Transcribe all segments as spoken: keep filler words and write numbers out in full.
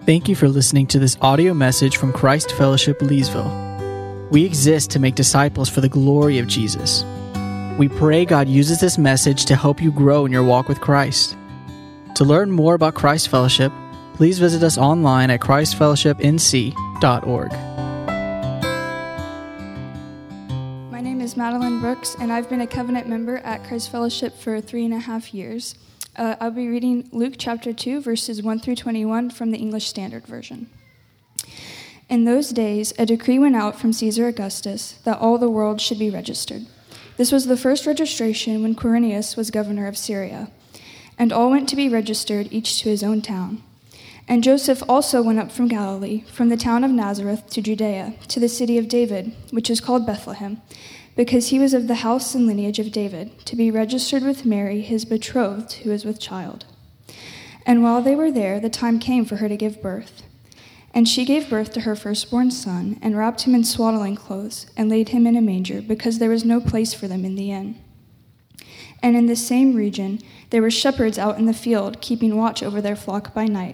Thank you for listening to this audio message from Christ Fellowship Leesville. We exist to make disciples for the glory of Jesus. We pray God uses this message to help you grow in your walk with Christ. To learn more about Christ Fellowship, please visit us online at christ fellowship n c dot org. My name is Madeline Brooks, and I've been a covenant member at Christ Fellowship for three and a half years. Uh, I'll be reading Luke chapter two, verses one through twenty-one from the English Standard Version. In those days, a decree went out from Caesar Augustus that all the world should be registered. This was the first registration when Quirinius was governor of Syria. And all went to be registered, each to his own town. And Joseph also went up from Galilee, from the town of Nazareth to Judea, to the city of David, which is called Bethlehem, because he was of the house and lineage of David, to be registered with Mary, his betrothed, who is with child. And while they were there, the time came for her to give birth. And she gave birth to her firstborn son, and wrapped him in swaddling clothes, and laid him in a manger, because there was no place for them in the inn. And in the same region there were shepherds out in the field, keeping watch over their flock by night.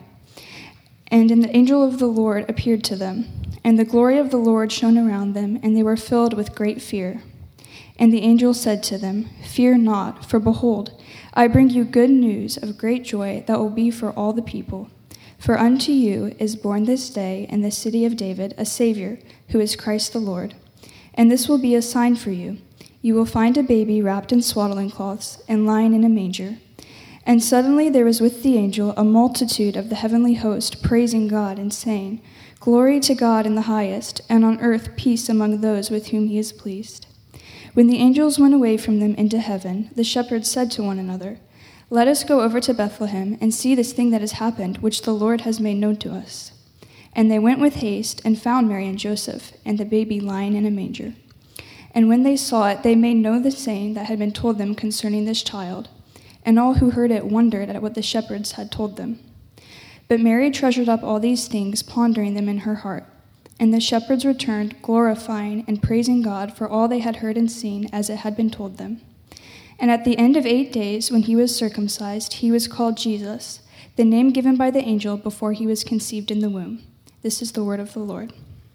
And an angel of the Lord appeared to them, and the glory of the Lord shone around them, and they were filled with great fear. And the angel said to them, "Fear not, for behold, I bring you good news of great joy that will be for all the people. For unto you is born this day in the city of David a Savior, who is Christ the Lord. And this will be a sign for you. You will find a baby wrapped in swaddling cloths and lying in a manger." And suddenly there was with the angel a multitude of the heavenly host, praising God and saying, "Glory to God in the highest, and on earth peace among those with whom he is pleased." When the angels went away from them into heaven, the shepherds said to one another, "Let us go over to Bethlehem and see this thing that has happened, which the Lord has made known to us." And they went with haste and found Mary and Joseph, and the baby lying in a manger. And when they saw it, they made known the saying that had been told them concerning this child. And all who heard it wondered at what the shepherds had told them. But Mary treasured up all these things, pondering them in her heart. And the shepherds returned, glorifying and praising God for all they had heard and seen as it had been told them. And at the end of eight days, when he was circumcised, he was called Jesus, the name given by the angel before he was conceived in the womb. This is the word of the Lord.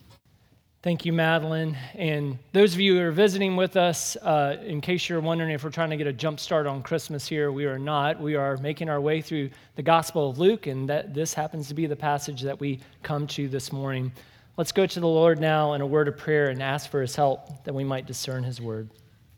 Thank you, Madeline. And those of you who are visiting with us, uh, in case you're wondering if we're trying to get a jump start on Christmas here, we are not. We are making our way through the Gospel of Luke, and that this happens to be the passage that we come to this morning. Let's go to the Lord now in a word of prayer and ask for his help that we might discern his word.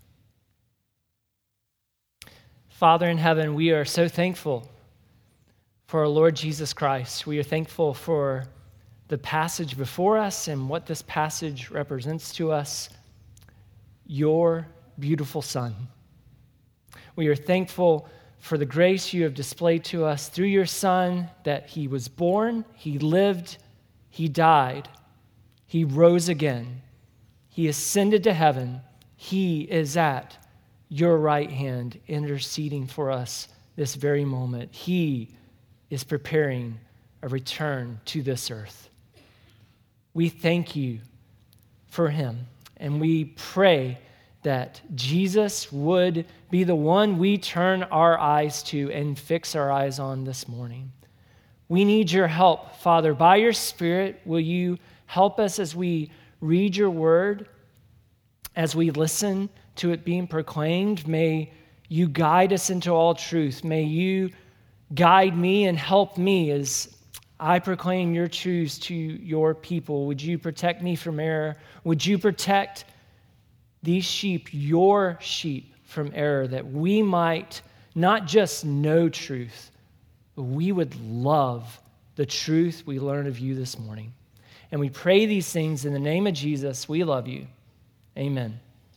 Father in heaven, we are so thankful for our Lord Jesus Christ. We are thankful for the passage before us and what this passage represents to us, your beautiful Son. We are thankful for the grace you have displayed to us through your Son, that he was born, he lived, he died, he rose again, he ascended to heaven, he is at your right hand interceding for us this very moment. He is preparing a return to this earth. We thank you for him, and we pray that Jesus would be the one we turn our eyes to and fix our eyes on this morning. We need your help, Father. By your Spirit, will you help us as we read your word, as we listen to it being proclaimed? May you guide us into all truth. May you guide me and help me as I proclaim your truths to your people. Would you protect me from error? Would you protect these sheep, your sheep, from error, that we might not just know truth, but we would love the truth we learn of you this morning. And we pray these things in the name of Jesus. We love you. Amen.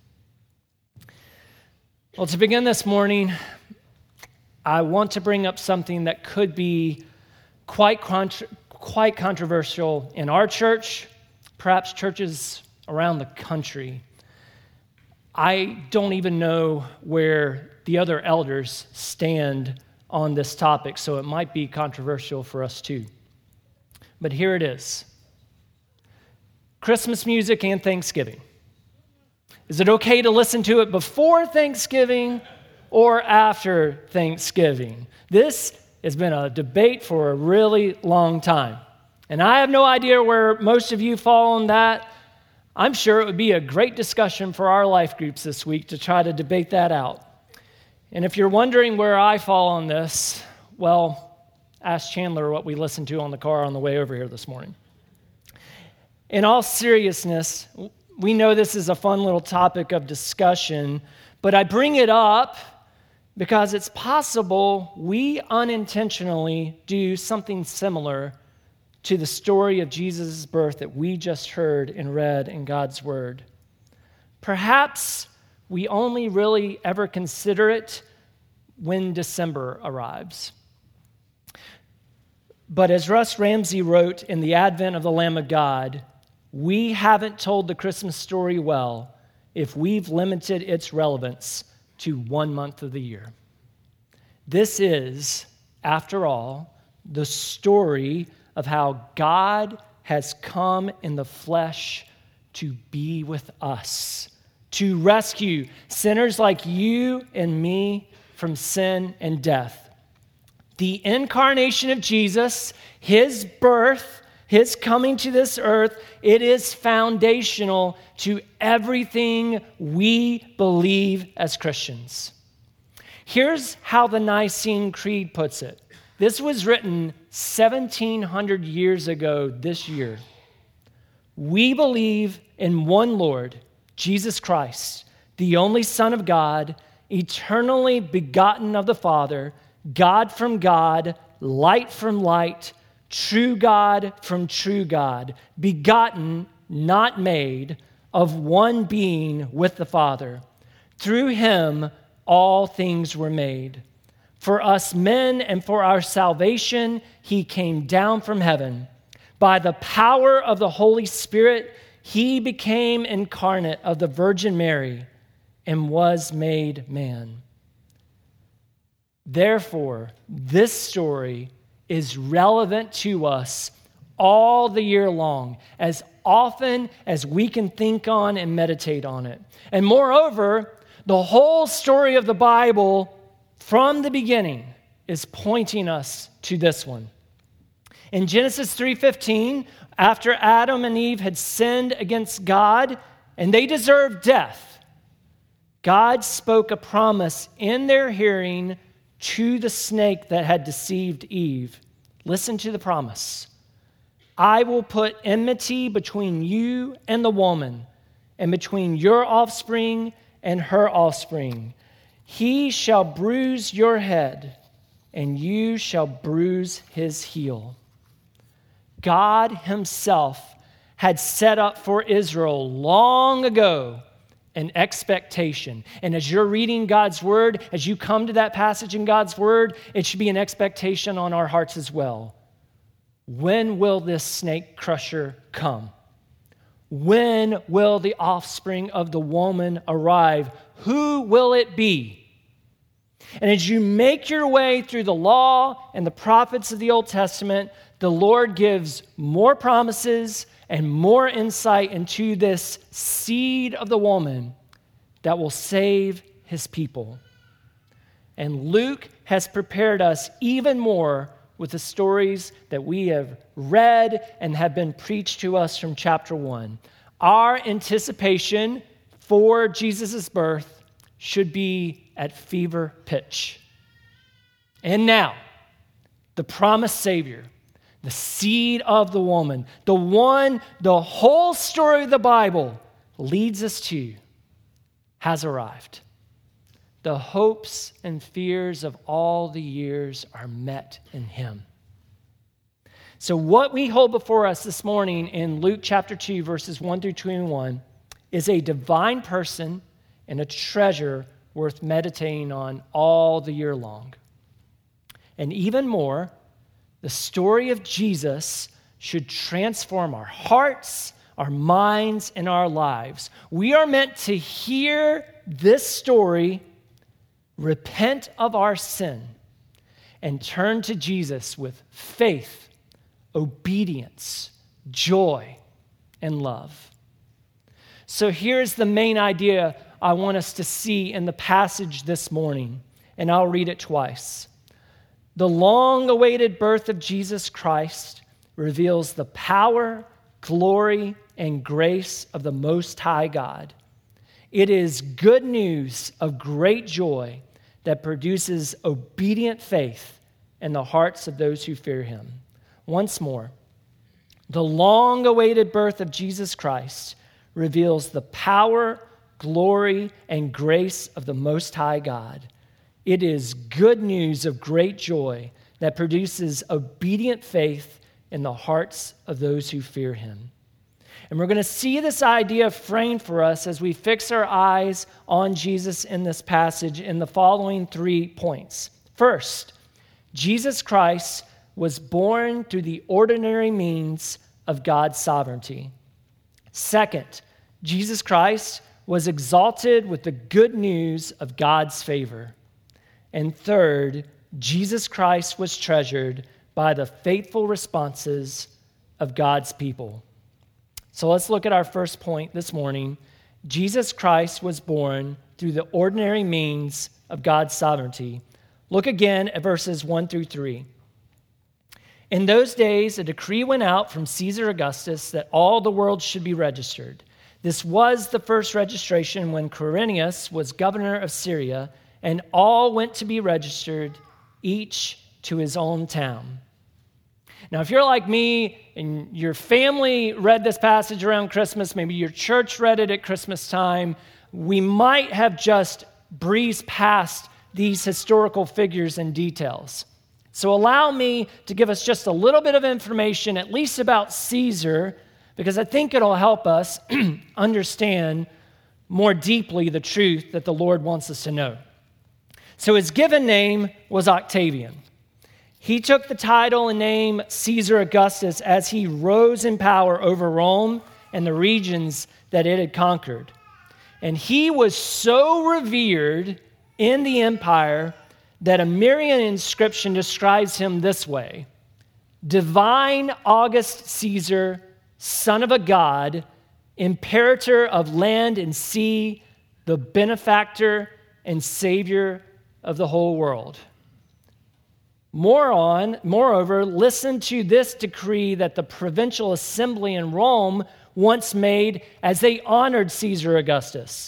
Well, to begin this morning, I want to bring up something that could be quite contra- quite controversial in our church, perhaps churches around the country. I don't even know where the other elders stand on this topic, so it might be controversial for us too. But here it is. Christmas music and Thanksgiving. Is it okay to listen to it before Thanksgiving or after Thanksgiving? This has been a debate for a really long time. And I have no idea where most of you fall on that. I'm sure it would be a great discussion for our life groups this week to try to debate that out. And if you're wondering where I fall on this, well, ask Chandler what we listened to on the car on the way over here this morning. In all seriousness, we know this is a fun little topic of discussion, but I bring it up because it's possible we unintentionally do something similar to the story of Jesus' birth that we just heard and read in God's Word. Perhaps we only really ever consider it when December arrives. But as Russ Ramsey wrote in The Advent of the Lamb of God, we haven't told the Christmas story well if we've limited its relevance to one month of the year. This is, after all, the story of how God has come in the flesh to be with us, to rescue sinners like you and me from sin and death. The incarnation of Jesus, his birth, his coming to this earth, it is foundational to everything we believe as Christians. Here's how the Nicene Creed puts it. This was written seventeen hundred years ago this year. We believe in one Lord, Jesus Christ, the only Son of God, eternally begotten of the Father, God from God, light from light, true God from true God, begotten, not made, of one being with the Father. Through him, all things were made. For us men and for our salvation, he came down from heaven. By the power of the Holy Spirit, he became incarnate of the Virgin Mary and was made man. Therefore, this story is relevant to us all the year long, as often as we can think on and meditate on it. And moreover, the whole story of the Bible from the beginning is pointing us to this one. In Genesis three fifteen, after Adam and Eve had sinned against God and they deserved death, God spoke a promise in their hearing to the snake that had deceived Eve. Listen to the promise. I will put enmity between you and the woman, and between your offspring and her offspring. He shall bruise your head, and you shall bruise his heel. God himself had set up for Israel long ago an expectation. And as you're reading God's word, as you come to that passage in God's word, it should be an expectation on our hearts as well. When will this snake crusher come? When will the offspring of the woman arrive? Who will it be? And as you make your way through the law and the prophets of the Old Testament, the Lord gives more promises and more insight into this seed of the woman that will save his people. And Luke has prepared us even more with the stories that we have read and have been preached to us from chapter one. Our anticipation for Jesus' birth should be at fever pitch. And now, the promised Savior, the seed of the woman, the one the whole story of the Bible leads us to, has arrived. The hopes and fears of all the years are met in him. So what we hold before us this morning in Luke chapter two, verses one through twenty-one, is a divine person and a treasure worth meditating on all the year long. And even more, the story of Jesus should transform our hearts, our minds, and our lives. We are meant to hear this story, repent of our sin, and turn to Jesus with faith, obedience, joy, and love. So here's the main idea I want us to see in the passage this morning, and I'll read it twice. The long-awaited birth of Jesus Christ reveals the power, glory, and grace of the Most High God. It is good news of great joy that produces obedient faith in the hearts of those who fear him. Once more, the long-awaited birth of Jesus Christ reveals the power, glory, and grace of the Most High God. It is good news of great joy that produces obedient faith in the hearts of those who fear him. And we're going to see this idea framed for us as we fix our eyes on Jesus in this passage in the following three points. First, Jesus Christ was born through the ordinary means of God's sovereignty. Second, Jesus Christ was exalted with the good news of God's favor. And third, Jesus Christ was treasured by the faithful responses of God's people. So let's look at our first point this morning. Jesus Christ was born through the ordinary means of God's sovereignty. Look again at verses one through three. In those days, a decree went out from Caesar Augustus that all the world should be registered. This was the first registration when Quirinius was governor of Syria, and all went to be registered, each to his own town. Now, if you're like me and your family read this passage around Christmas, maybe your church read it at Christmas time, we might have just breezed past these historical figures and details. So allow me to give us just a little bit of information, at least about Caesar, because I think it'll help us understand more deeply the truth that the Lord wants us to know. So his given name was Octavian. He took the title and name Caesar Augustus as he rose in power over Rome and the regions that it had conquered. And he was so revered in the empire that a Marian inscription describes him this way: Divine August Caesar, son of a god, imperator of land and sea, the benefactor and savior of the whole world. More on, moreover, listen to this decree that the provincial assembly in Rome once made as they honored Caesar Augustus.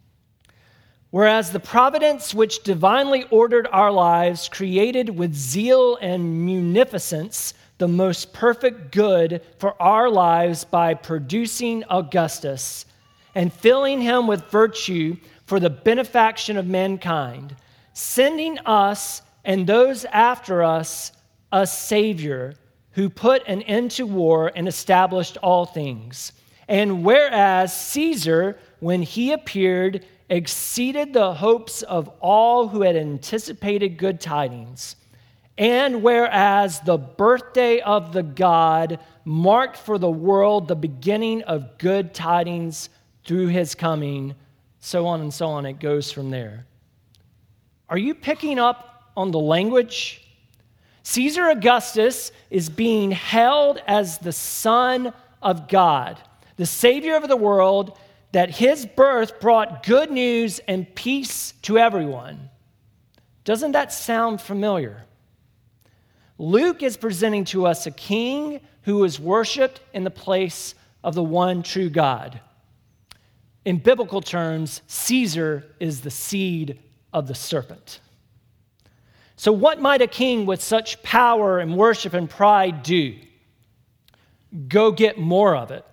Whereas the providence which divinely ordered our lives created with zeal and munificence the most perfect good for our lives by producing Augustus and filling him with virtue for the benefaction of mankind, sending us and those after us a Savior who put an end to war and established all things. And whereas Caesar, when he appeared, exceeded the hopes of all who had anticipated good tidings, and whereas the birthday of the God marked for the world the beginning of good tidings through his coming, so on and so on, it goes from there. Are you picking up on the language? Caesar Augustus is being held as the Son of God, the Savior of the world, that his birth brought good news and peace to everyone. Doesn't that sound familiar? Luke is presenting to us a king who is worshiped in the place of the one true God. In biblical terms, Caesar is the seed of the serpent. So what might a king with such power and worship and pride do? Go get more of it.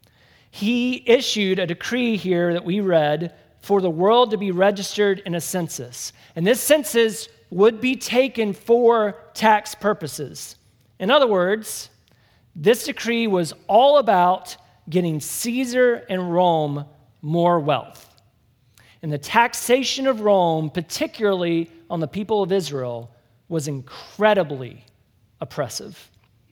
He issued a decree here that we read for the world to be registered in a census. And this census would be taken for tax purposes. In other words, this decree was all about getting Caesar and Rome more wealth. And the taxation of Rome, particularly on the people of Israel, was incredibly oppressive.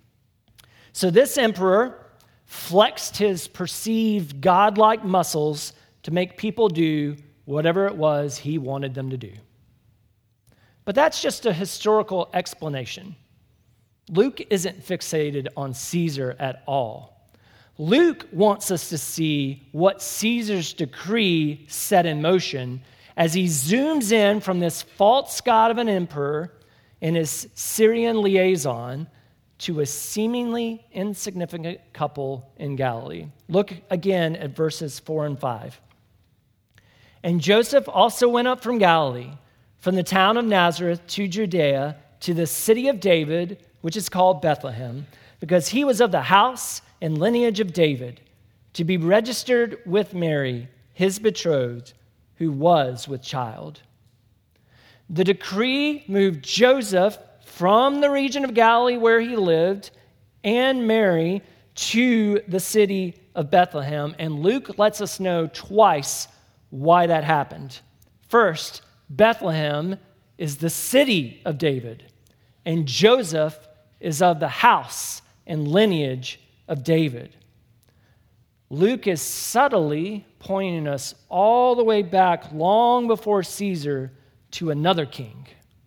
So this emperor flexed his perceived godlike muscles to make people do whatever it was he wanted them to do. But that's just a historical explanation. Luke isn't fixated on Caesar at all. Luke wants us to see what Caesar's decree set in motion as he zooms in from this false god of an emperor and his Syrian liaison to a seemingly insignificant couple in Galilee. Look again at verses four and five. And Joseph also went up from Galilee, from the town of Nazareth to Judea, to the city of David, which is called Bethlehem, because he was of the house and lineage of David, to be registered with Mary, his betrothed, who was with child. The decree moved Joseph from the region of Galilee where he lived and Mary to the city of Bethlehem. And Luke lets us know twice why that happened. First, Bethlehem is the city of David, and Joseph is of the house and lineage of David. Luke is subtly pointing us all the way back long before Caesar to another king,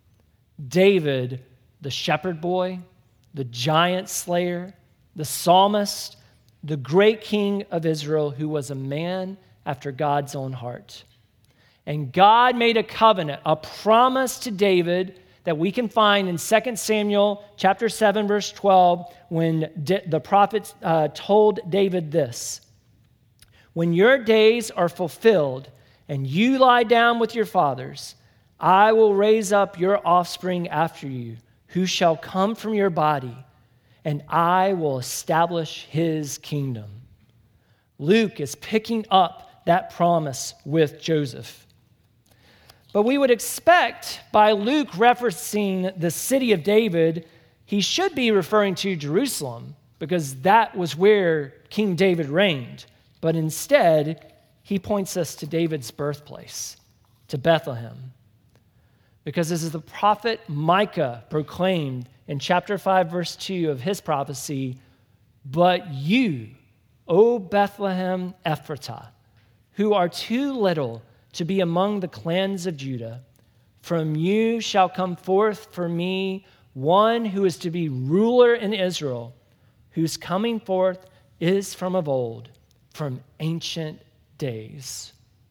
David, the shepherd boy, the giant slayer, the psalmist, the great king of Israel, who was a man after God's own heart. And God made a covenant, a promise to David that we can find in Second Samuel chapter seven, verse twelve, when the prophet uh, told David this: when your days are fulfilled and you lie down with your fathers, I will raise up your offspring after you, who shall come from your body, and I will establish his kingdom. Luke is picking up that promise with Joseph. But we would expect by Luke referencing the city of David, he should be referring to Jerusalem, because that was where King David reigned. But instead, he points us to David's birthplace, to Bethlehem. Because as the prophet Micah proclaimed in chapter five, verse two of his prophecy, but you, O Bethlehem Ephratah, who are too little to be among the clans of Judah, from you shall come forth for me one who is to be ruler in Israel, whose coming forth is from of old, from ancient days.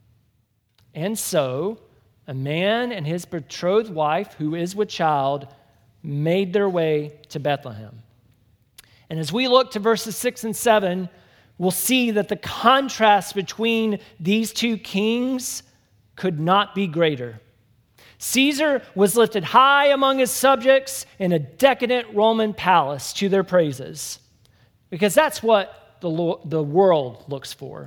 And so, a man and his betrothed wife, who is with child, made their way to Bethlehem. And as we look to verses six and seven, we'll see that the contrast between these two kings could not be greater. Caesar was lifted high among his subjects in a decadent Roman palace to their praises, because that's what the, lo- the world looks for.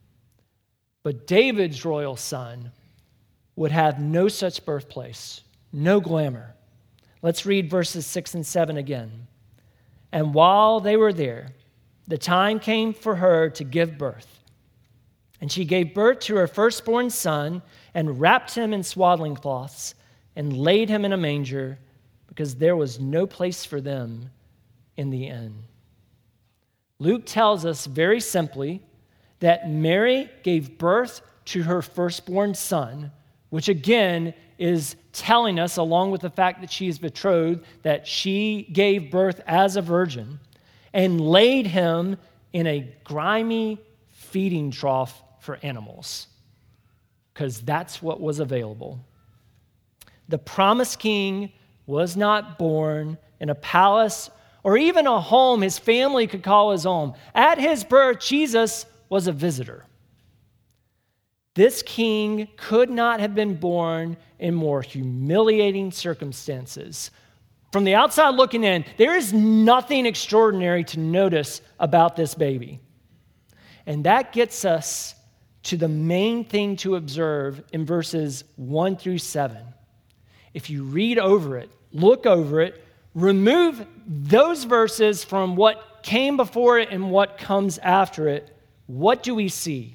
But David's royal son would have no such birthplace, no glamour. Let's read verses six and seven again. And while they were there, the time came for her to give birth. And she gave birth to her firstborn son and wrapped him in swaddling cloths and laid him in a manger, because there was no place for them in the inn. Luke tells us very simply that Mary gave birth to her firstborn son, which again is telling us, along with the fact that she is betrothed, that she gave birth as a virgin, and laid him in a grimy feeding trough for animals, because that's what was available. The promised king was not born in a palace or even a home his family could call his own. At his birth, Jesus was a visitor. This king could not have been born in more humiliating circumstances. From the outside looking in, there is nothing extraordinary to notice about this baby. And that gets us to the main thing to observe in verses one through seven. If you read over it, look over it, remove those verses from what came before it and what comes after it, what do we see?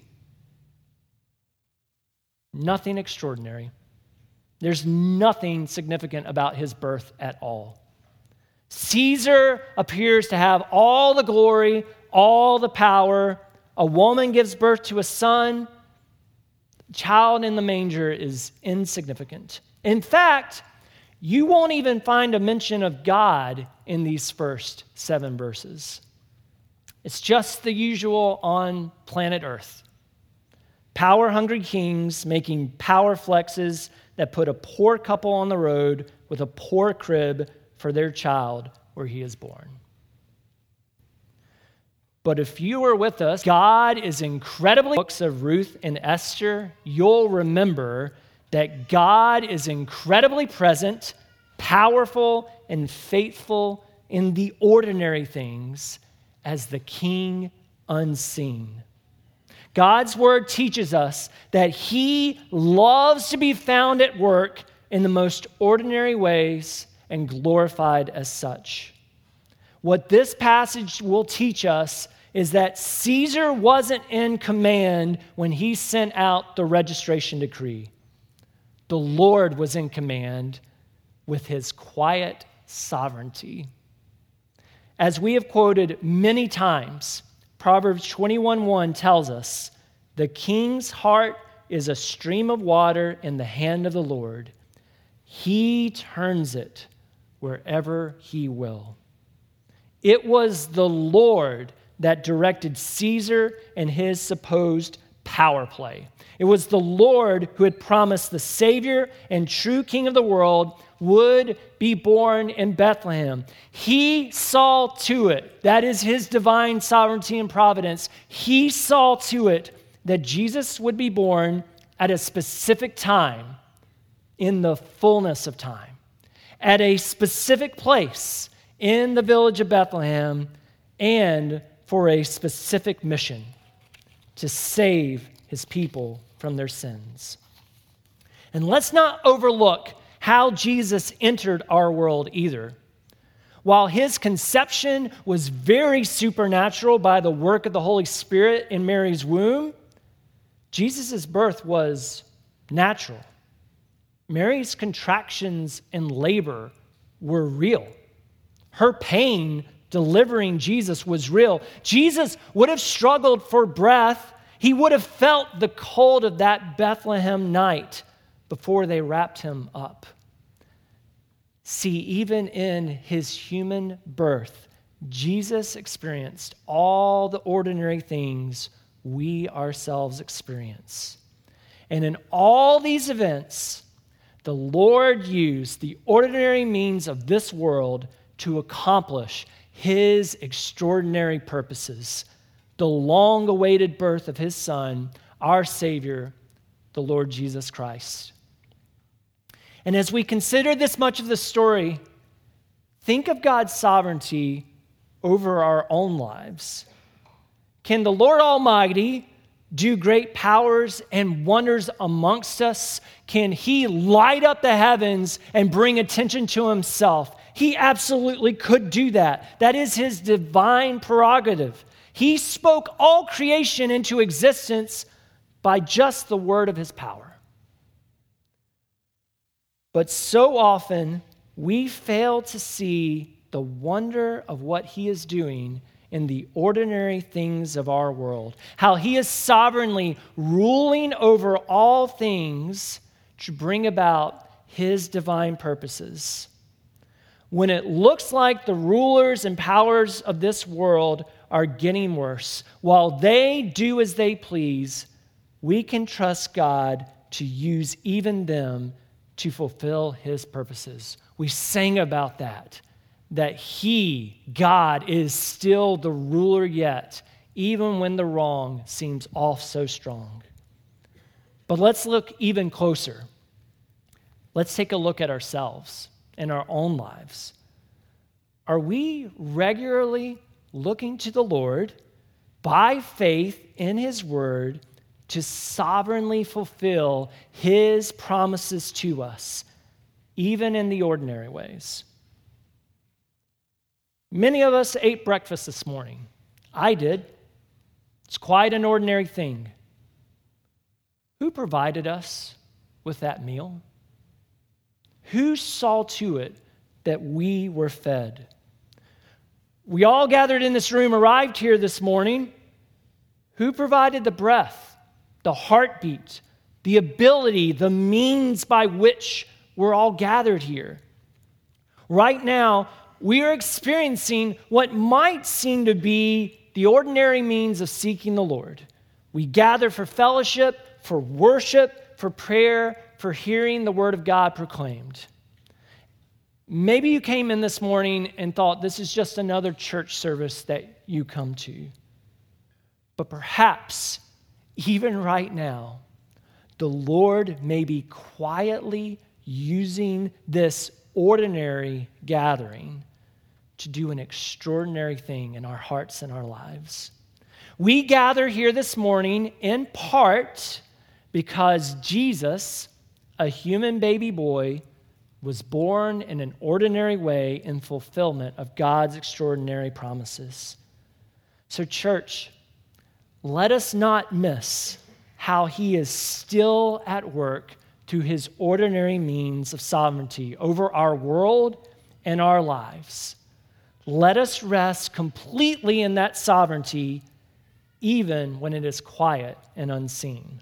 Nothing extraordinary. There's nothing significant about his birth at all. Caesar appears to have all the glory, all the power. A woman gives birth to a son. The child in the manger is insignificant. In fact, you won't even find a mention of God in these first seven verses. It's just the usual on planet Earth. Power-hungry kings making power flexes that put a poor couple on the road with a poor crib for their child where he is born. But if you were with us, God is incredibly, books of Ruth and Esther, you'll remember that God is incredibly present, powerful, and faithful in the ordinary things as the King unseen. God's word teaches us that he loves to be found at work in the most ordinary ways and glorified as such. What this passage will teach us is that Caesar wasn't in command when he sent out the registration decree. The Lord was in command with his quiet sovereignty. As we have quoted many times, Proverbs twenty-one one tells us, "The king's heart is a stream of water in the hand of the Lord. He turns it wherever he will." It was the Lord that directed Caesar and his supposed power play. It was the Lord who had promised the Savior and true King of the world would be born in Bethlehem. He saw to it, that is his divine sovereignty and providence, he saw to it that Jesus would be born at a specific time, in the fullness of time, at a specific place in the village of Bethlehem, and for a specific mission, to save his people from their sins. And let's not overlook how Jesus entered our world either. While his conception was very supernatural by the work of the Holy Spirit in Mary's womb, Jesus' birth was natural. Mary's contractions and labor were real. Her pain delivering Jesus was real. Jesus would have struggled for breath. He would have felt the cold of that Bethlehem night before they wrapped him up. See, even in his human birth, Jesus experienced all the ordinary things we ourselves experience. And in all these events, the Lord used the ordinary means of this world to accomplish his extraordinary purposes, the long-awaited birth of his Son, our Savior, the Lord Jesus Christ. And as we consider this much of the story, think of God's sovereignty over our own lives. Can the Lord Almighty do great powers and wonders amongst us? Can he light up the heavens and bring attention to himself? He absolutely could do that. That is his divine prerogative. He spoke all creation into existence by just the word of his power. But so often, we fail to see the wonder of what he is doing in the ordinary things of our world. How he is sovereignly ruling over all things to bring about his divine purposes. When it looks like the rulers and powers of this world are getting worse, while they do as they please, we can trust God to use even them to fulfill his purposes. We sang about that, that he, God, is still the ruler yet, even when the wrong seems off so strong. But let's look even closer. Let's take a look at ourselves in our own lives. Are we regularly looking to the Lord by faith in his word to sovereignly fulfill his promises to us, even in the ordinary ways? Many of us ate breakfast this morning. I did. It's quite an ordinary thing. Who provided us with that meal? Who saw to it that we were fed? We all gathered in this room, arrived here this morning. Who provided the breath, the heartbeat, the ability, the means by which we're all gathered here? Right now, we are experiencing what might seem to be the ordinary means of seeking the Lord. We gather for fellowship, for worship, for prayer, for hearing the word of God proclaimed. Maybe you came in this morning and thought this is just another church service that you come to. But perhaps, even right now, the Lord may be quietly using this ordinary gathering to do an extraordinary thing in our hearts and our lives. We gather here this morning in part because Jesus, a human baby boy, was born in an ordinary way in fulfillment of God's extraordinary promises. So, church, let us not miss how he is still at work through his ordinary means of sovereignty over our world and our lives. Let us rest completely in that sovereignty, even when it is quiet and unseen.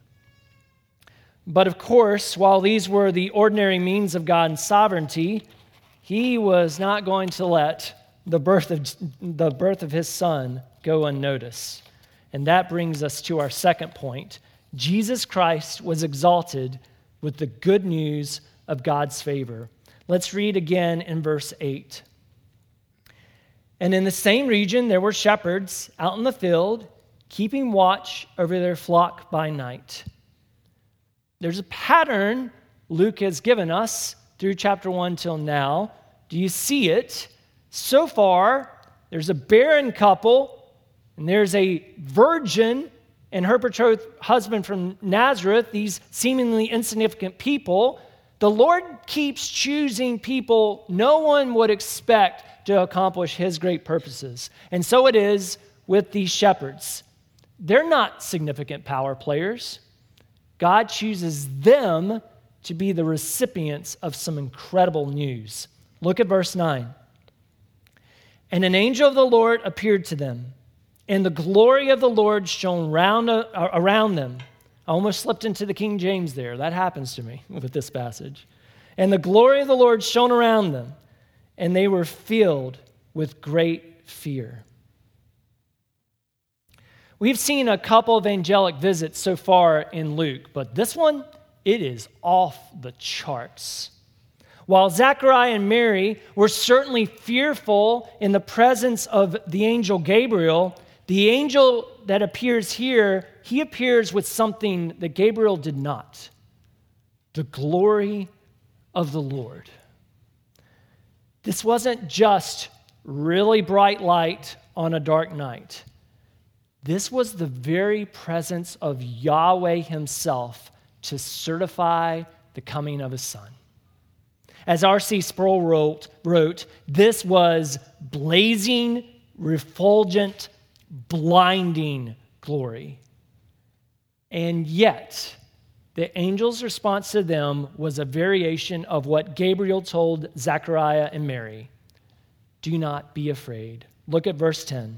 But of course, while these were the ordinary means of God's sovereignty, he was not going to let the birth of the birth of his son go unnoticed. And that brings us to our second point. Jesus Christ was exalted with the good news of God's favor. Let's read again in verse eight. And in the same region there were shepherds out in the field, keeping watch over their flock by night. There's a pattern Luke has given us through chapter one till now. Do you see it? So far, there's a barren couple, and there's a virgin and her betrothed husband from Nazareth, these seemingly insignificant people. The Lord keeps choosing people no one would expect to accomplish his great purposes. And so it is with these shepherds. They're not significant power players. God chooses them to be the recipients of some incredible news. Look at verse nine. And an angel of the Lord appeared to them, and the glory of the Lord shone round, uh, around them. I almost slipped into the King James there. That happens to me with this passage. And the glory of the Lord shone around them, and they were filled with great fear. We've seen a couple of angelic visits so far in Luke, but this one, it is off the charts. While Zechariah and Mary were certainly fearful in the presence of the angel Gabriel, the angel that appears here, he appears with something that Gabriel did not: the glory of the Lord. This wasn't just really bright light on a dark night. This was the very presence of Yahweh himself to certify the coming of his son. As R C Sproul wrote, wrote, this was blazing, refulgent, blinding glory. And yet, the angel's response to them was a variation of what Gabriel told Zechariah and Mary. Do not be afraid. Look at verse ten.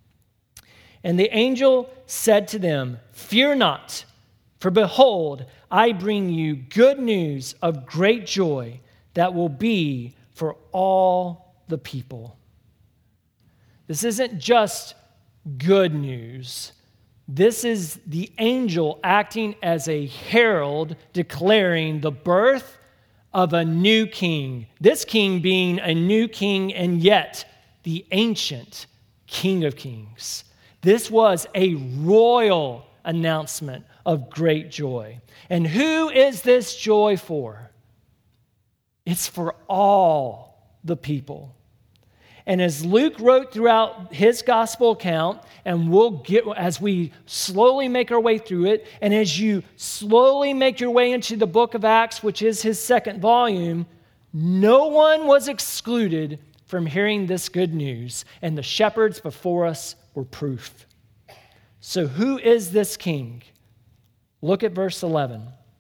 And the angel said to them, fear not, for behold, I bring you good news of great joy that will be for all the people. This isn't just good news. This is the angel acting as a herald declaring the birth of a new king. This king being a new king and yet the ancient King of Kings. This was a royal announcement of great joy. And who is this joy for? It's for all the people. And as Luke wrote throughout his gospel account, and we'll get as we slowly make our way through it, and as you slowly make your way into the book of Acts, which is his second volume, no one was excluded from hearing this good news, and the shepherds before us were proof. So who is this king? Look at verse eleven.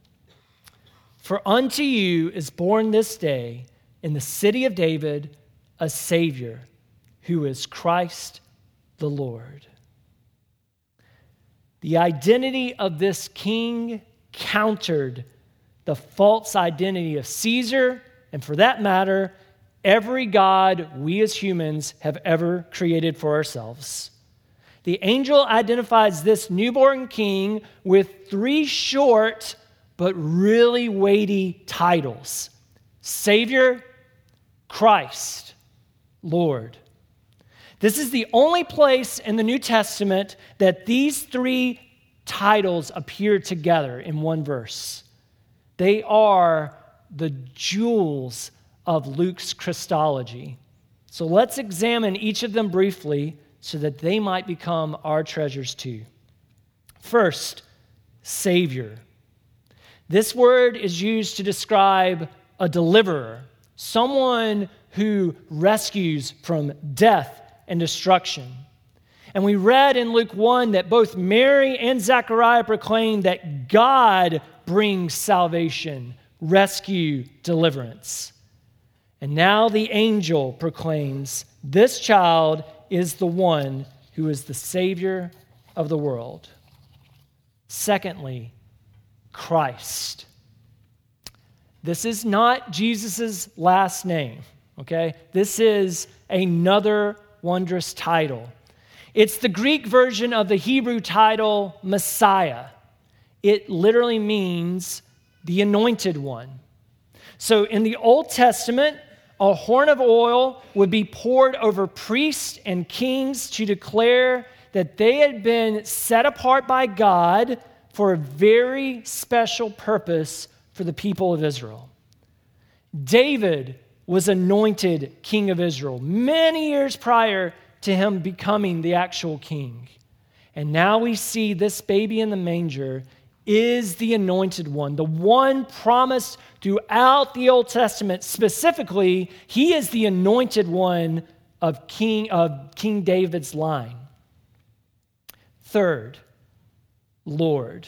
For unto you is born this day in the city of David a Savior, who is Christ the Lord. The identity of this king countered the false identity of Caesar, and for that matter, every god we as humans have ever created for ourselves. The angel identifies this newborn king with three short but really weighty titles: Savior, Christ, Lord. This is the only place in the New Testament that these three titles appear together in one verse. They are the jewels of Luke's Christology. So let's examine each of them briefly so that they might become our treasures too. First, Savior. This word is used to describe a deliverer, someone who rescues from death and destruction. And we read in Luke one that both Mary and Zechariah proclaimed that God brings salvation, rescue, deliverance. And now the angel proclaims, this child is the one who is the Savior of the world. Secondly, Christ. This is not Jesus' last name, okay? This is another wondrous title. It's the Greek version of the Hebrew title Messiah. It literally means the anointed one. So in the Old Testament, a horn of oil would be poured over priests and kings to declare that they had been set apart by God for a very special purpose for the people of Israel. David was anointed king of Israel many years prior to him becoming the actual king. And now we see this baby in the manger is the anointed one, the one promised throughout the Old Testament. Specifically, he is the anointed one of King, of King David's line. Third, Lord.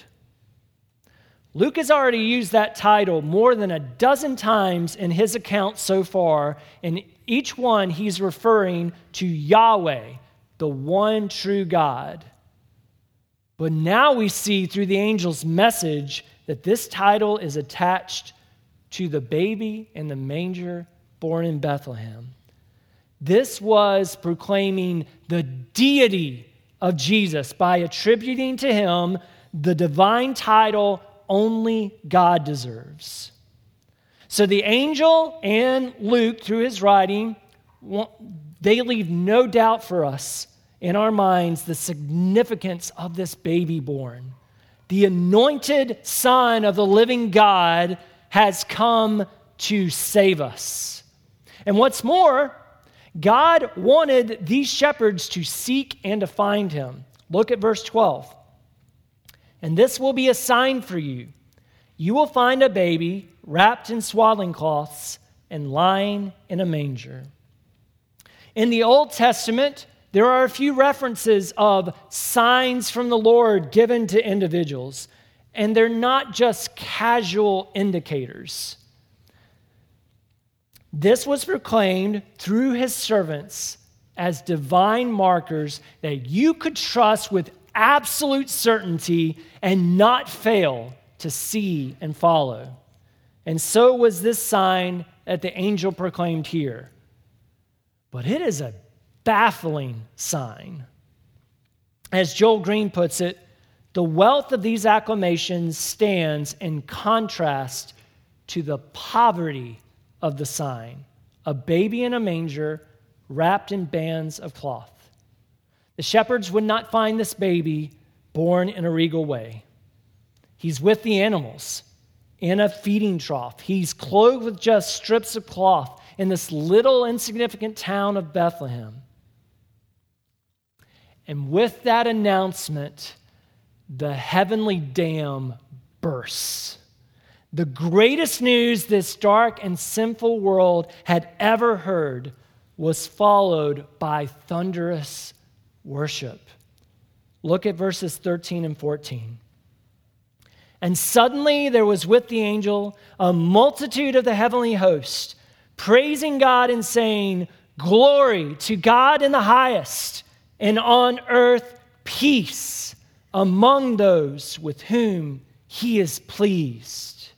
Luke has already used that title more than a dozen times in his account so far, and each one he's referring to Yahweh, the one true God. But now we see through the angel's message that this title is attached to the baby in the manger born in Bethlehem. This was proclaiming the deity of Jesus by attributing to him the divine title only God deserves. So the angel and Luke, through his writing, they leave no doubt for us in our minds the significance of this baby born. The anointed Son of the living God has come to save us. And what's more, God wanted these shepherds to seek and to find him. Look at verse twelve. And this will be a sign for you. You will find a baby wrapped in swaddling cloths and lying in a manger. In the Old Testament, there are a few references of signs from the Lord given to individuals, and they're not just casual indicators. This was proclaimed through his servants as divine markers that you could trust with absolute certainty and not fail to see and follow. And so was this sign that the angel proclaimed here. But it is a baffling sign. As Joel Green puts it, the wealth of these acclamations stands in contrast to the poverty of the sign, a baby in a manger wrapped in bands of cloth. The shepherds would not find this baby born in a regal way. He's with the animals in a feeding trough. He's clothed with just strips of cloth in this little insignificant town of Bethlehem. And with that announcement, the heavenly dam bursts. The greatest news this dark and sinful world had ever heard was followed by thunderous worship. Look at verses thirteen and fourteen. And suddenly there was with the angel a multitude of the heavenly host, praising God and saying, "Glory to God in the highest, and on earth peace among those with whom he is pleased."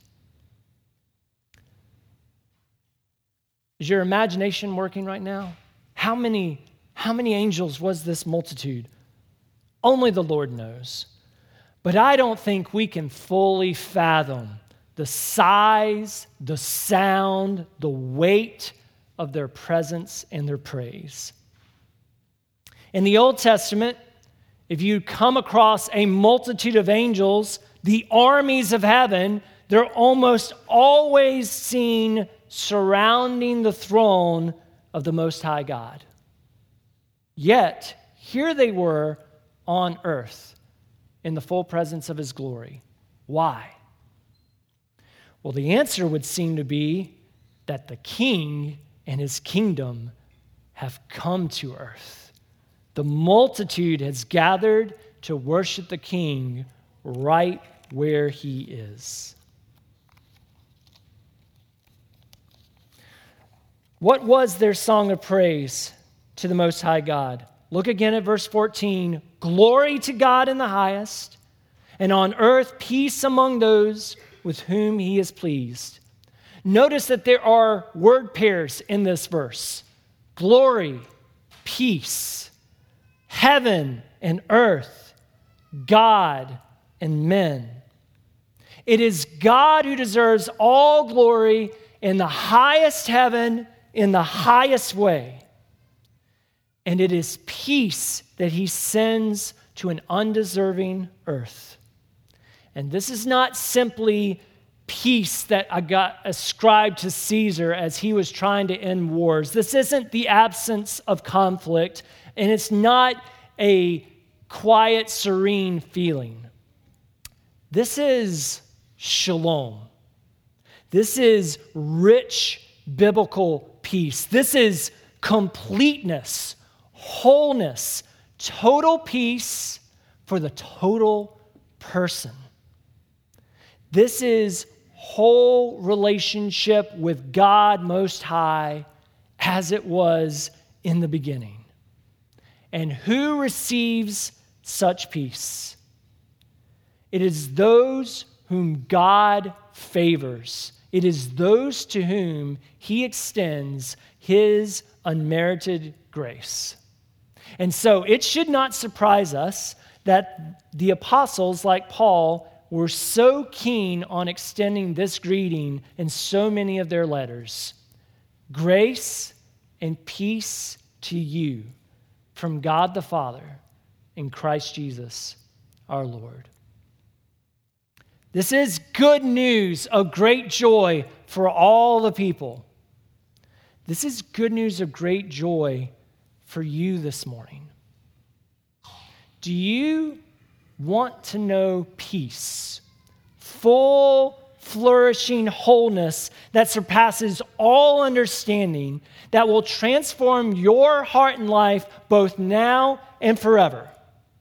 Is your imagination working right now? How many, how many angels was this multitude? Only the Lord knows. But I don't think we can fully fathom the size, the sound, the weight of their presence and their praise. In the Old Testament, if you come across a multitude of angels, the armies of heaven, they're almost always seen surrounding the throne of the Most High God. Yet, here they were on earth in the full presence of his glory. Why? Well, the answer would seem to be that the king and his kingdom have come to earth. The multitude has gathered to worship the king right where he is. What was their song of praise to the Most High God? Look again at verse fourteen. Glory to God in the highest, and on earth peace among those with whom he is pleased. Notice that there are word pairs in this verse. Glory, peace, heaven and earth, God and men. It is God who deserves all glory in the highest heaven, in the highest way. And it is peace that he sends to an undeserving earth. And this is not simply peace that I got ascribed to Caesar as he was trying to end wars. This isn't the absence of conflict, and it's not a quiet, serene feeling. This is shalom. This is rich biblical peace. This is completeness, wholeness, total peace for the total person. This is whole relationship with God Most High as it was in the beginning. And who receives such peace? It is those whom God favors. It is those to whom he extends his unmerited grace. And so it should not surprise us that the apostles, like Paul, were so keen on extending this greeting in so many of their letters. Grace and peace to you from God the Father in Christ Jesus our Lord. This is good news of great joy for all the people. This is good news of great joy for you this morning. Do you want to know peace, full, flourishing wholeness that surpasses all understanding, that will transform your heart and life both now and forever?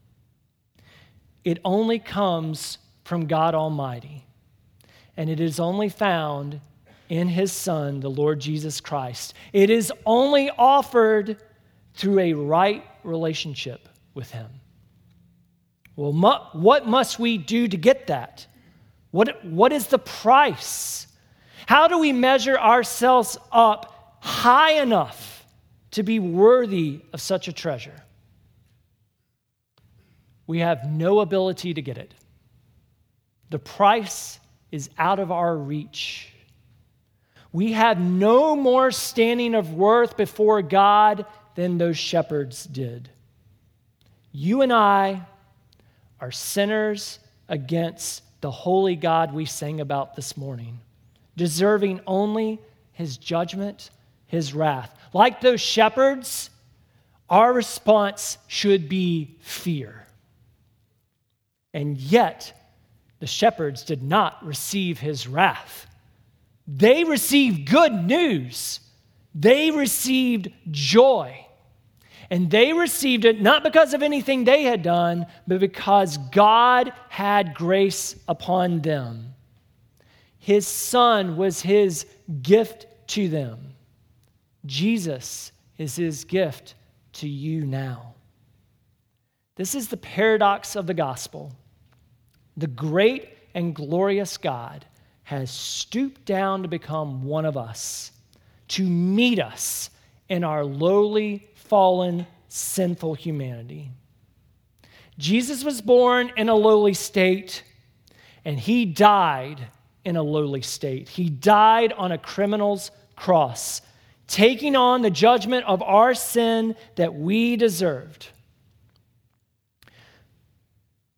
It only comes from God Almighty, and it is only found in his Son, the Lord Jesus Christ. It is only offered through a right relationship with him. Well, mu- what must we do to get that? What, what is the price? How do we measure ourselves up high enough to be worthy of such a treasure? We have no ability to get it. The price is out of our reach. We have no more standing of worth before God than those shepherds did. You and I are sinners against the holy God we sang about this morning, deserving only his judgment, his wrath. Like those shepherds, our response should be fear. And yet, the shepherds did not receive his wrath. They received good news. They received joy. And they received it not because of anything they had done, but because God had grace upon them. His Son was his gift to them. Jesus is his gift to you now. This is the paradox of the gospel. The great and glorious God has stooped down to become one of us, to meet us in our lowly, fallen, sinful humanity. Jesus was born in a lowly state, and he died in a lowly state. He died on a criminal's cross, taking on the judgment of our sin that we deserved.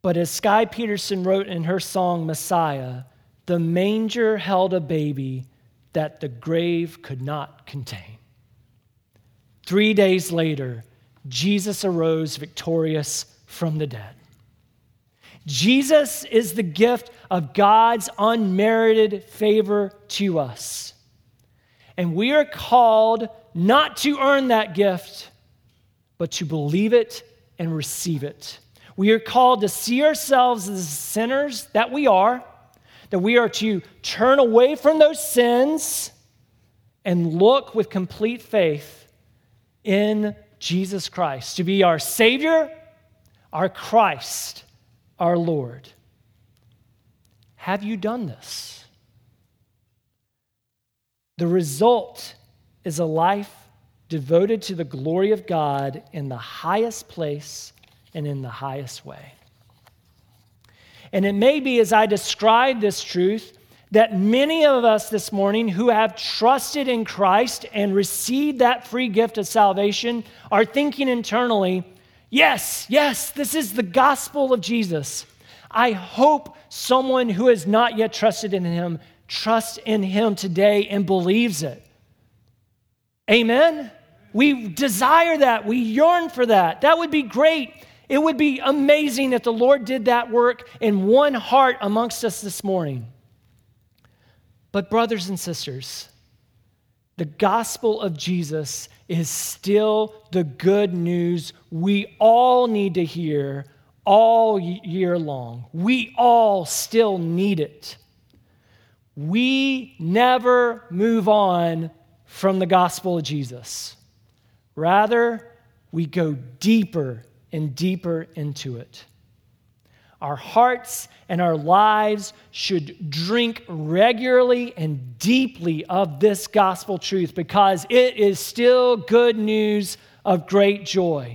But as Sky Peterson wrote in her song, Messiah, the manger held a baby that the grave could not contain. Three days later, Jesus arose victorious from the dead. Jesus is the gift of God's unmerited favor to us. And we are called not to earn that gift, but to believe it and receive it. We are called to see ourselves as sinners that we are, that we are to turn away from those sins and look with complete faith in Jesus Christ, to be our Savior, our Christ, our Lord. Have you done this? The result is a life devoted to the glory of God in the highest place and in the highest way. And it may be, as I describe this truth, that many of us this morning who have trusted in Christ and received that free gift of salvation are thinking internally, yes, yes, this is the gospel of Jesus. I hope someone who has not yet trusted in him trusts in him today and believes it. Amen? We desire that. We yearn for that. That would be great. It would be amazing if the Lord did that work in one heart amongst us this morning. But brothers and sisters, the gospel of Jesus is still the good news we all need to hear all year long. We all still need it. We never move on from the gospel of Jesus. Rather, we go deeper and deeper into it. Our hearts and our lives should drink regularly and deeply of this gospel truth because it is still good news of great joy.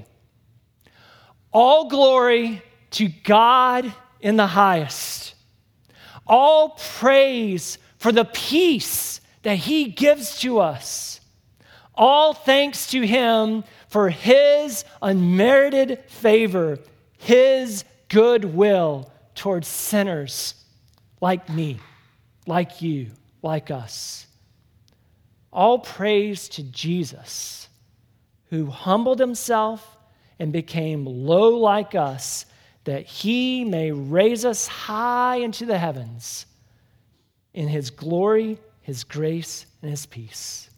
All glory to God in the highest. All praise for the peace that he gives to us. All thanks to him for his unmerited favor, his goodwill towards sinners like me, like you, like us. All praise to Jesus, who humbled himself and became low like us, that he may raise us high into the heavens in his glory, his grace, and his peace.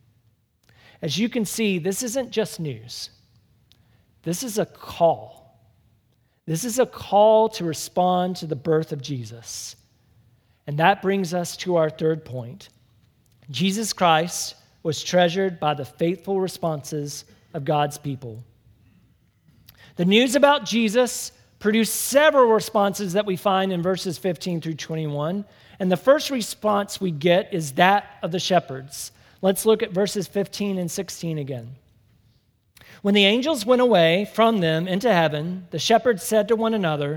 As you can see, this isn't just news. This is a call. This is a call to respond to the birth of Jesus. And that brings us to our third point. Jesus Christ was treasured by the faithful responses of God's people. The news about Jesus produced several responses that we find in verses fifteen through twenty-one. And the first response we get is that of the shepherds. Let's look at verses fifteen and sixteen again. When the angels went away from them into heaven, the shepherds said to one another,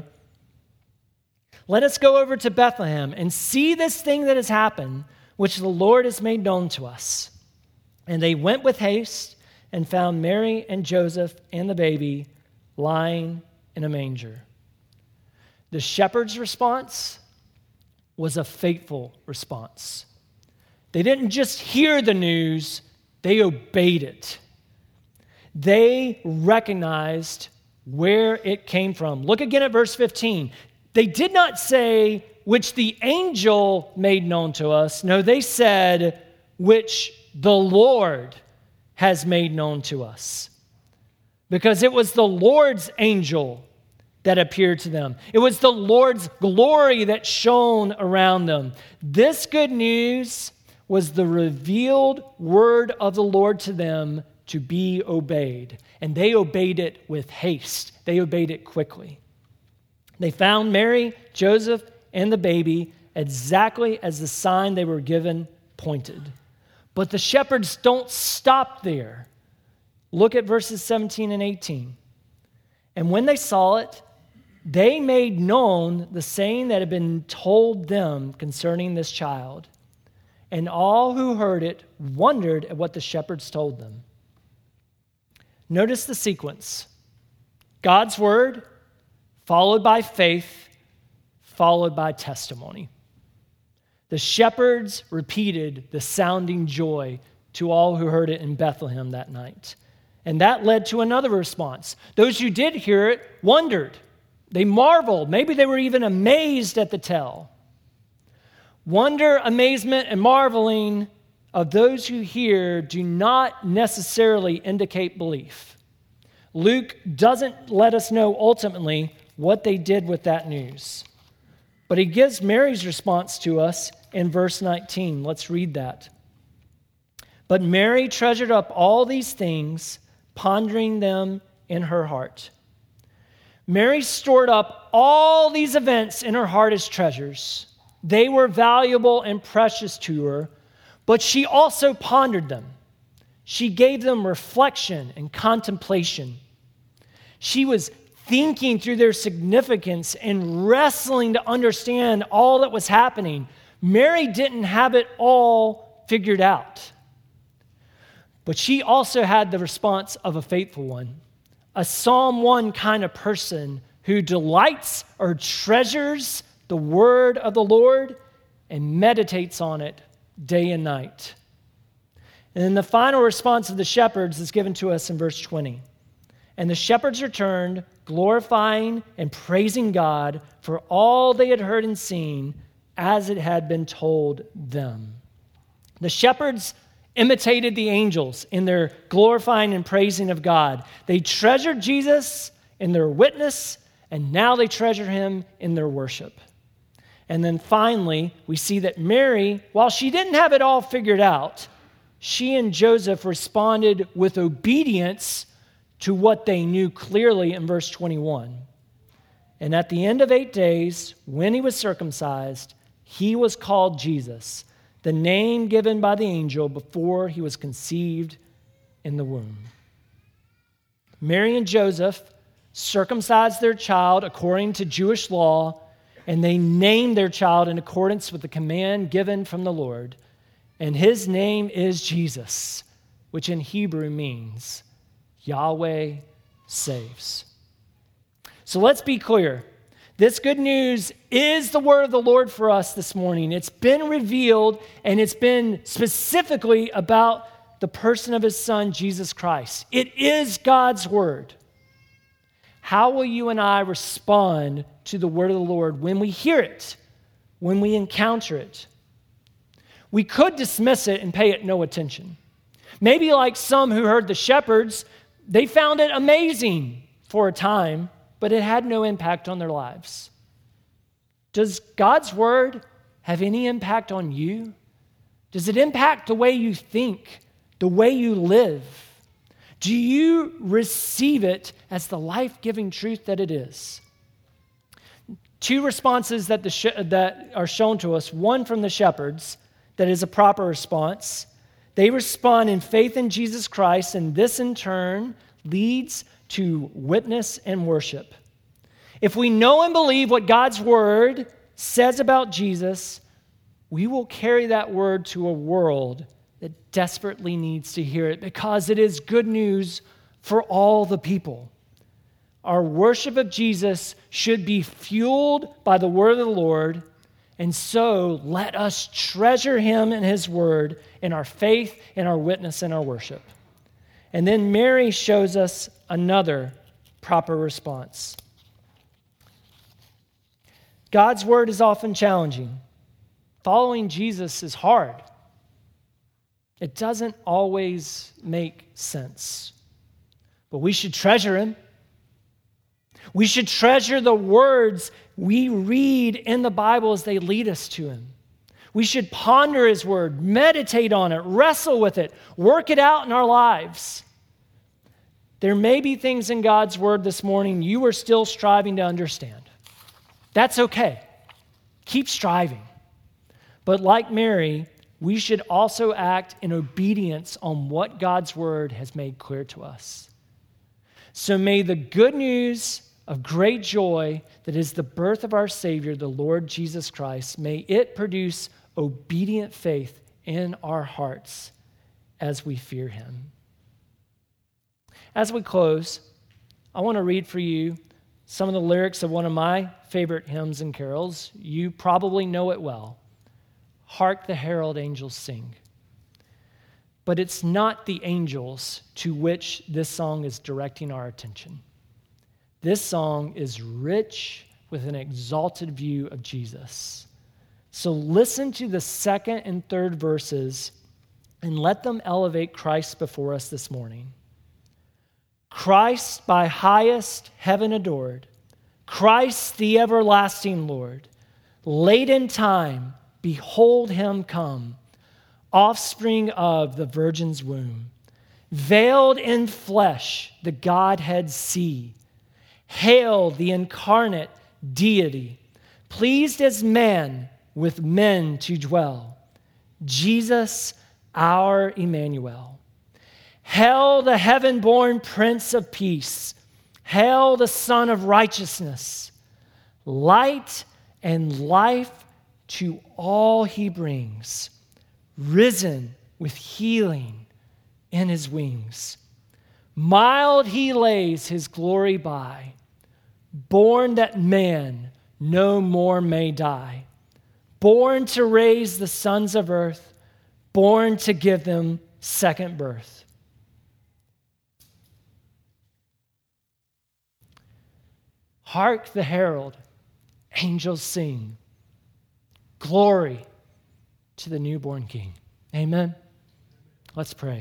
"Let us go over to Bethlehem and see this thing that has happened, which the Lord has made known to us." And they went with haste and found Mary and Joseph and the baby lying in a manger. The shepherds' response was a faithful response. They didn't just hear the news, they obeyed it. They recognized where it came from. Look again at verse fifteen. They did not say, which the angel made known to us. No, they said, which the Lord has made known to us. Because it was the Lord's angel that appeared to them. It was the Lord's glory that shone around them. This good news was the revealed word of the Lord to them to be obeyed. And they obeyed it with haste. They obeyed it quickly. They found Mary, Joseph, and the baby exactly as the sign they were given pointed. But the shepherds don't stop there. Look at verses seventeen and eighteen. And when they saw it, they made known the saying that had been told them concerning this child. And all who heard it wondered at what the shepherds told them. Notice the sequence. God's word, followed by faith, followed by testimony. The shepherds repeated the sounding joy to all who heard it in Bethlehem that night. And that led to another response. Those who did hear it wondered. They marveled. Maybe they were even amazed at the tale. Wonder, amazement, and marveling of those who hear do not necessarily indicate belief. Luke doesn't let us know ultimately what they did with that news. But he gives Mary's response to us in verse nineteen. Let's read that. But Mary treasured up all these things, pondering them in her heart. Mary stored up all these events in her heart as treasures. They were valuable and precious to her, but she also pondered them. She gave them reflection and contemplation. She was thinking through their significance and wrestling to understand all that was happening. Mary didn't have it all figured out. But she also had the response of a faithful one, a Psalm one kind of person who delights or treasures the word of the Lord and meditates on it day and night. And then the final response of the shepherds is given to us in verse twenty. And the shepherds returned, glorifying and praising God for all they had heard and seen as it had been told them. The shepherds imitated the angels in their glorifying and praising of God. They treasured Jesus in their witness, and now they treasure him in their worship. And then finally, we see that Mary, while she didn't have it all figured out, she and Joseph responded with obedience to what they knew clearly in verse twenty-one. And at the end of eight days, when he was circumcised, he was called Jesus, the name given by the angel before he was conceived in the womb. Mary and Joseph circumcised their child according to Jewish law, and they named their child in accordance with the command given from the Lord. And his name is Jesus, which in Hebrew means Yahweh saves. So let's be clear. This good news is the word of the Lord for us this morning. It's been revealed, and it's been specifically about the person of his son, Jesus Christ. It is God's word. How will you and I respond to the word of the Lord when we hear it, when we encounter it? We could dismiss it and pay it no attention. Maybe like some who heard the shepherds, they found it amazing for a time, but it had no impact on their lives. Does God's word have any impact on you? Does it impact the way you think, the way you live? Do you receive it as the life-giving truth that it is? Two responses that, the sh- that are shown to us, one from the shepherds, that is a proper response. They respond in faith in Jesus Christ, and this in turn leads to witness and worship. If we know and believe what God's word says about Jesus, we will carry that word to a world that desperately needs to hear it because it is good news for all the people. Our worship of Jesus should be fueled by the word of the Lord, and so let us treasure him and his word in our faith, in our witness, and our worship. And then Mary shows us another proper response. God's word is often challenging. Following Jesus is hard. It doesn't always make sense. But we should treasure him. We should treasure the words we read in the Bible as they lead us to him. We should ponder his word, meditate on it, wrestle with it, work it out in our lives. There may be things in God's word this morning you are still striving to understand. That's okay. Keep striving. But like Mary, we should also act in obedience on what God's word has made clear to us. So may the good news of great joy that is the birth of our Savior, the Lord Jesus Christ, may it produce obedient faith in our hearts as we fear him. As we close, I want to read for you some of the lyrics of one of my favorite hymns and carols. You probably know it well. Hark the herald angels sing. But it's not the angels to which this song is directing our attention. This song is rich with an exalted view of Jesus. So listen to the second and third verses and let them elevate Christ before us this morning. Christ by highest heaven adored, Christ the everlasting Lord, late in time, behold him come, offspring of the virgin's womb, veiled in flesh, the Godhead see. Hail the incarnate deity, pleased as man with men to dwell. Jesus, our Emmanuel. Hail the heaven-born Prince of Peace. Hail the Son of Righteousness. Light and life to all he brings, risen with healing in his wings. Mild he lays his glory by, born that man no more may die, born to raise the sons of earth, born to give them second birth. Hark the herald, angels sing, glory to the newborn King. Amen. Let's pray.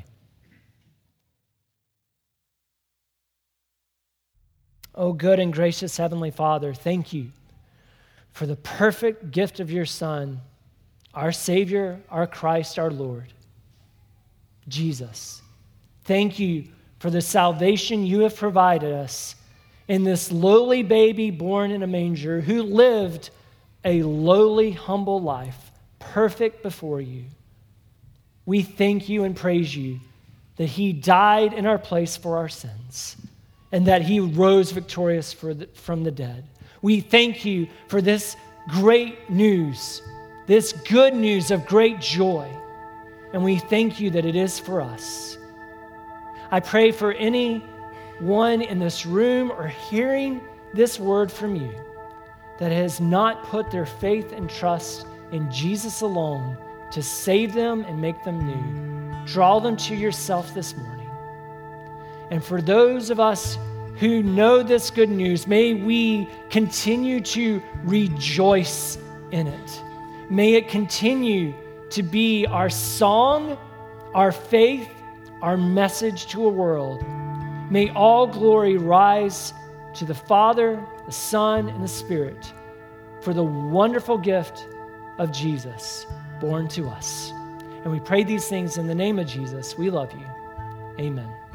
Oh, good and gracious Heavenly Father, thank you for the perfect gift of your Son, our Savior, our Christ, our Lord, Jesus. Thank you for the salvation you have provided us in this lowly baby born in a manger who lived a lowly, humble life, perfect before you. We thank you and praise you that he died in our place for our sins and that he rose victorious for the, from the dead. We thank you for this great news, this good news of great joy, and we thank you that it is for us. I pray for anyone in this room or hearing this word from you that has not put their faith and trust in Jesus alone to save them and make them new. Draw them to yourself this morning. And for those of us who know this good news, may we continue to rejoice in it. May it continue to be our song, our faith, our message to a world. May all glory rise to the Father, the Son, and the Spirit for the wonderful gift of Jesus born to us. And we pray these things in the name of Jesus. We love you. Amen.